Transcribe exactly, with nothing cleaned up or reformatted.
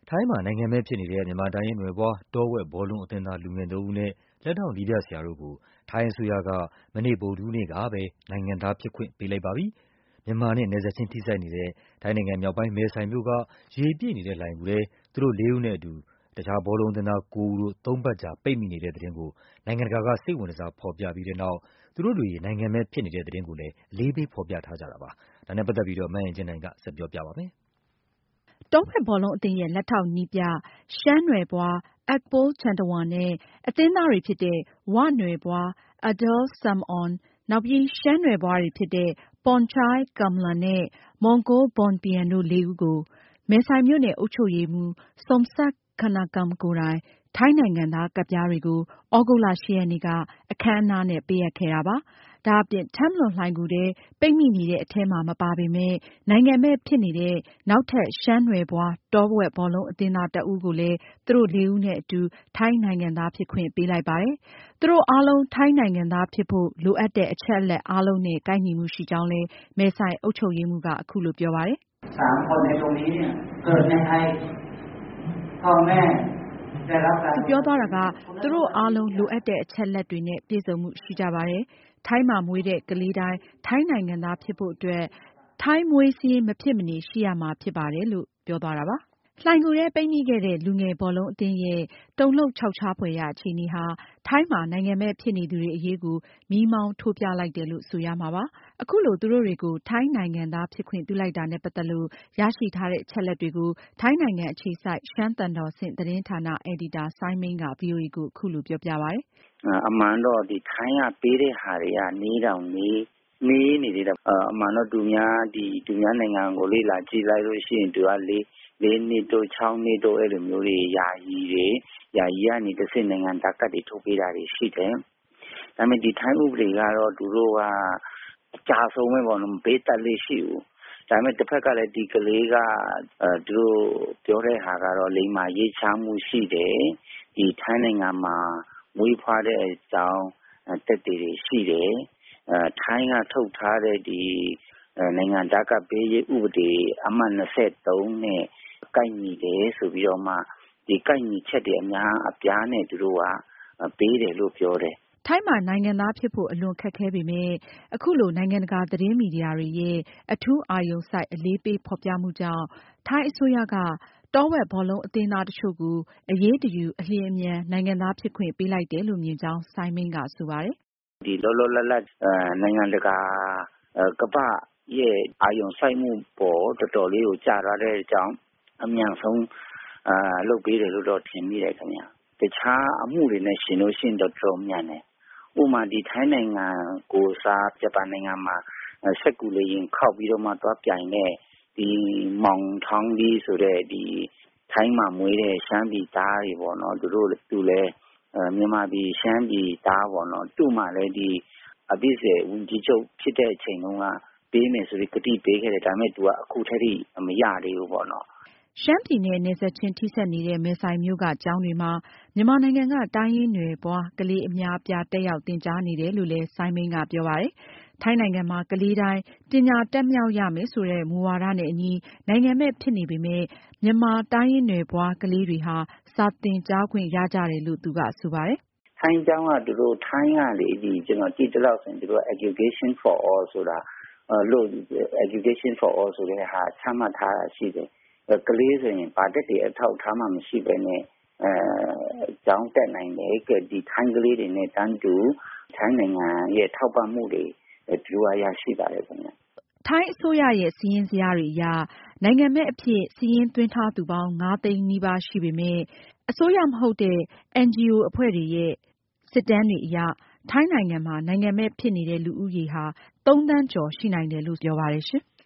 ထိုင်းမှာနိုင်ငံမဲ့ဖြစ်နေတဲ့မြန်မာတိုင်းရင်းနွယ်ဖွားတောဝက်ဘောလုံးအသင်းသားလူငယ်သုံးဦးနဲ့လက်ထောက်နည်းပြဆရာတို့ကိုထိုင်းအစိုးရကမနေ့ဗုဒ္ဓဟူးနေ့ကပဲနိုင်ငံသားဖြစ်ခွင့်ပေးလိုက်ပါပြီ။မြန်မာနဲ့နယ်စပ်ချင်းထိစပ်နေတဲ့ထိုင်းနိုင်ငံမြောက်ပိုင်းမယ်ဆိုင်မြို့ကရေပြည့်နေတဲ့လှိုဏ်ဂူထဲသူတို့လေးဦးနဲ့အတူတခြားဘောလုံးအသင်းသားကိုးဦးတို့သုံးပတ်ကြာပိတ်မိနေတဲ့သတင်းကိုနိုင်ငံတကာကစိတ်ဝင်တစားဖော်ပြပြီးတဲ့နောက်သူတို့တွေနိုင်ငံမဲ့ဖြစ်နေတဲ့သတင်းကိုလည်းအလေးပေးဖော်ပြထားကြတာပါ။ဒါနဲ့ပတ်သက်ပြီးတော့မအင်ကြင်းနိုင်ကဆက်ပြောပြပါမယ်။တောဝက်ဘောလုံးအသင်းရဲ့လက်ထောက်နည်းပြရှမ်းနွယ်ဖွား Akpol Chantawong နဲ့အသင်းသားတွေဖြစ်တဲ့ ဝနွယ်ဖွား Adel Some-on နောက်ပြီးရှမ်းနွယ်ဖွားတွေဖြစ်တဲ့ Pornchai Charoen နဲ့ Mongkol Bonpien တို့လေးဦးကို မယ်ဆိုင်မြို့နယ်အုပ်ချုပ်ရေးမှူး Somsak Thanakkam ကိုယ်တိုင် ထိုင်းနိုင်ငံသားကဒ်ပြားတွေကို သြဂုတ်လ ၈ ရက်နေ့က အခမ်းအနားနဲ့ပေးအပ်ခဲ့တာပါ။ ဒါအပြင် ထမ်းလွန်လှိုဏ်ဂူထဲပိတ်မိနေတဲ့အထဲမှာမပါပေမဲ့နိုင်ငံမဲ့ဖြစ်နေတဲ့နောက်ထပ်ရှမ်းနွယ်ဖွားတောဝက်ဘောလုံးအသင်းသားတဦးကိုလည်းသူတို့လေးဦးနဲ့အတူထိုင်းနိုင်ငံသားဖြစ်ခွင့်ပေးလိုက်ပါတယ်။ သူတို့အားလုံးထိုင်းနိုင်ငံသားဖြစ်ဖို့လိုအပ်တဲ့အချက်အလက်အားလုံးနဲ့ကိုက်ညီမှုရှိကြောင်းလည်း မယ်ဆိုင်အုပ်ချုပ်ရေးမှူးကအခုလိုပြောပါတယ်။ "စามคนในตรงนี้เนี่ยเกิดในไทยพ่อแม่ได้รับการသူပြောသွားတာကသူတို့အားလုံးလိုအပ်တဲ့အချက်လက်တွေနဲ့ပြည့်စုံမှုရှိကြပါတယ်။ ထိုင်းမှာမွေးတဲ့ကလေးတိုင်းထိုင်းနိုင်ငံသားဖြစ်ဖို့အတွက်ထိုင်းမွေးစာရင်းမဖြစ်မနေရှိရမှာဖြစ်ပါတယ်။" လို့ပြောသွားတာပါ။ လှိုဏ်ဂူထဲပိတ်မိခဲ့တဲ့လူငယ်ဘောလုံးအသင်းရဲ့တုန်လှုပ်ခြောက်ခြားဖွယ်ရာအခြေအနေဟာ ထိုင်းမှာနိုင်ငံမဲ့ဖြစ်နေသူတွေအရေးကိုမီးမောင်းထိုးပြလိုက်တယ်လို့ဆိုရမှာပါ။ အခုလိုသူတို့တွေကိုထိုင်းနိုင်ငံသားဖြစ်ခွင့်ပြုလိုက်တာနဲ့ပတ်သက်လို့ရရှိထားတဲ့အချက်အလက်တွေကို ထိုင်းနိုင်ငံအခြေစိုက်ရှမ်းသံတော်ဆင့်သတင်းဌာနအယ်ဒီတာစိုင်းမိန်းက ဗွီအိုအေကိုအခုလိုပြောပြပါတယ်။ "အမှန်တော့ဒီထိုင်းကပေးတဲ့ဟာတွေကနေတောင်နေနေနေသေးတယ်အမှန်တော့သူများဒီသူများနိုင်ငံကိုလေ့လာကြည့်လိုက်လို့ရှိရင်သူကလေးလေးနှစ်တို့ခြောက်နှစ်တို့အဲ့လိုမျိုးတွေယာယီတွေယာယီကနေတစ်ဆင့်နိုင်ငံသားကတ်တွေထုတ်ပေးတာတွေရှိတယ်။ဒါပေမဲ့ဒီထိုင်းဥပဒေကတော့သူတို့ကအကြဆုံးပဲပေါ့နော်မပေးတတ်လေးရှိဘူး။ဒါပေမဲ့တစ်ဖက်ကလည်းဒီကလေးကအဲသူတို့ပြောတဲ့ဟာကတော့လိမ္မာရေးချမှုရှိတယ်။ဒီထိုင်းနိုင်ငံမှာမွေးဖွားတဲ့အကြောင်းတက်တွေရှိတယ်။အဲထိုင်းကထုတ်ထားတဲ့ဒီနိုင်ငံသားကပေးရေးဥပဒေအမှတ်၂၃နဲ့ကိုက်ညီတယ်ဆိုပြီးတော့မှဒီကိုက်ညီချက်တွေအများအပြားနဲ့သူတို့ကပေးတယ်လို့ပြောတယ်။ " ထိုင်းမှာနိုင်ငံသားဖြစ်ဖို့အလွန်ခက်ခဲပေမဲ့အခုလိုနိုင်ငံတကာသတင်းမီဒီယာတွေရဲ့အထူးအာရုံစိုက်အလေးပေးဖော်ပြမှုကြောင့်ထိုင်းအစိုးရကတောဝက်ဘောလုံးအသင်းသားတချို့ကိုအရေးတယူအလျင်အမြန်နိုင်ငံသားဖြစ်ခွင့်ပေးလိုက်တယ်လို့မြင်ကြောင်းစိုင်းမိန်းကဆိုပါတယ်။ "ဒီလောလောလတ်လတ်နိုင်ငံတကာကမ္ဘာရဲ့အာရုံစိုက်မှုပေါ်တော်တော်လေးကိုကျသွားတဲ့အကြောင်းအမြန်ဆုံးလုပ်ပေးတယ်လို့တော့ထင်မိတယ်ခင်ဗျ။တခြားအမှုတွေနဲ့ရှင်လို့ရှိရင်တော့တော်တော်မြန်တယ်။ဥပမာဒီထိုင်းနိုင်ငံကိုစားဂျပန်နိုင်ငံမှာစက္ကူလေယာဉ်ခောက်ပြီးတော့မှသွားပြိုင်တဲ့ဒီမောင်ထောင်းလေးဆိုတဲ့ဒီထိုင်းမှာမွေးတဲ့ရှမ်းပြည်သားတွေပေါ့နော်သူတို့သူလည်းမြန်မာပြည်ရှမ်းပြည်သားပေါ့နော်သူ့မှာလည်းဒီအပြည့်စင်ဝန်ကြီးချုပ်ဖြစ်တဲ့အချိန်တုန်းကပေးမယ်ဆိုပြီးကတိပေးခဲ့တယ်ဒါပေမဲ့သူကအခုထက်ထိမရသေးဘူးပေါ့နော်။ " ရှမ်းပြည်နယ်နယ်စပ်ချင်းထိစပ်နေတဲ့မယ်ဆိုင်မြို့ကကျောင်းတွေမှာမြန်မာနိုင်ငံကတိုင်းရင်းနွယ်ဖွားကလေးအများအပြားတက်ရောက်သင်ကြားနေတယ်လို့လည်းစိုင်းမိန်းကပြောပါတယ်။ ထိုင်းနိုင်ငံမှာကလေးတိုင်းပညာတတ်မြောက်ရမယ်ဆိုတဲ့မူဝါဒနဲ့အညီနိုင်ငံမဲ့ဖြစ်နေပေမဲ့မြန်မာတိုင်းရင်းနွယ်ဖွားကလေးတွေဟာစာသင်ကြားခွင့်ရကြတယ်လို့သူကဆိုပါတယ်။ "ထိုင်းကျောင်းကသူတို့ထိုင်းကလေဒီကျွန်တော်ကြည့်သလောက်ဆိုရင်သူတို့ Education for all ဆိုတာလို့ Education for all ဆိုတဲ့ဟာချမှတ်ထားတာရှိတယ်။ကလေးဆိုရင်ဘာတက်တွေအထောက်အထားမှမရှိဘဲနဲ့အဲကျောင်းတက်နိုင်တယ်ကဲဒီထိုင်းကလေးတွေနဲ့တန်းတူထိုင်းနိုင်ငံရဲ့ထောက်ပံ့မှုတွေသူတို့ရရှိပါတယ်ခင်ဗျ။ " ထိုင်းအစိုးရရဲ့စာရင်းဇယားတွေအရနိုင်ငံမဲ့အဖြစ်စာရင်းသွင်းထားသူပေါင်း ငါးသိန်းနီးပါးရှိပေမဲ့အစိုးရမဟုတ်တဲ့ အန်ဂျီအိုအဖွဲ့တွေရဲ့စစ်တမ်းတွေအရထိုင်းနိုင်ငံမှာနိုင်ငံမဲ့ဖြစ်နေတဲ့လူဦးရေဟာသုံးသန်းကျော်ရှိနိုင်တယ်လို့ပြောပါတယ်ရှင်။